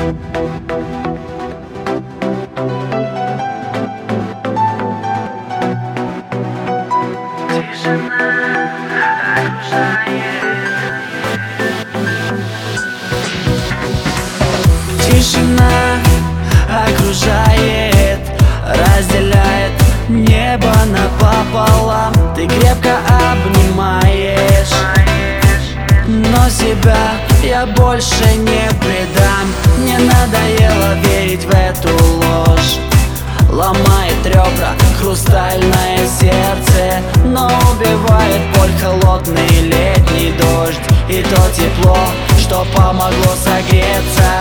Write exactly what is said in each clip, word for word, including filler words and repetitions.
Тишина окружает, разделяет небо напополам. Ты крепко обнимаешь, но себя я больше не предам. Мне надоело верить в эту ложь. Ломает ребра хрустальное сердце, но убивает боль холодный летний дождь и то тепло, что помогло согреться.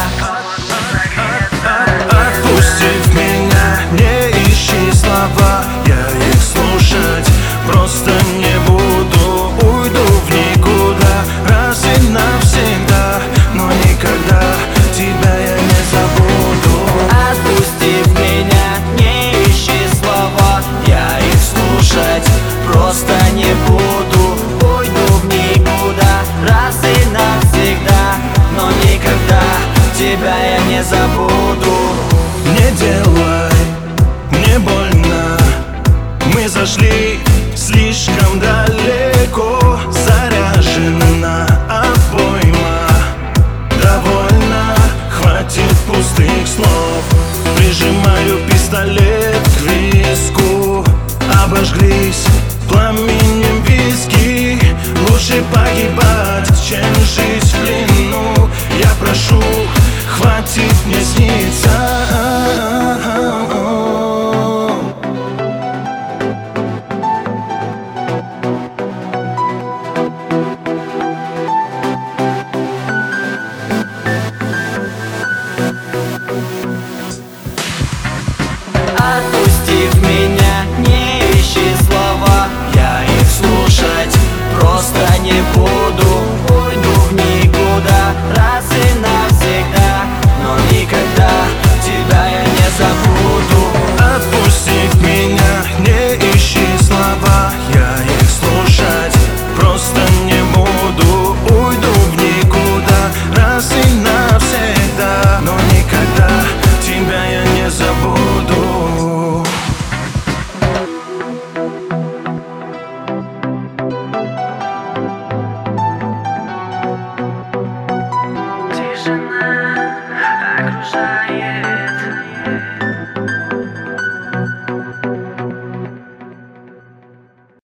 Отпустив меня, не ищи слова, я их слушать просто не буду. Уйду в никуда, раз и навсегда, но никогда тебя я не забуду. Отпустив меня, не ищи слова, я их слушать просто не буду. Уйду в никуда, раз и навсегда, но никогда тебя я не забуду. Не делай мне больно, мы зашли слишком далеко. Заряжена обойма, довольно, хватит пустых слов. Прижимаю пистолет к виску, обожглись пламенем виски. Лучше погибать, чем жить в плену. Я прошу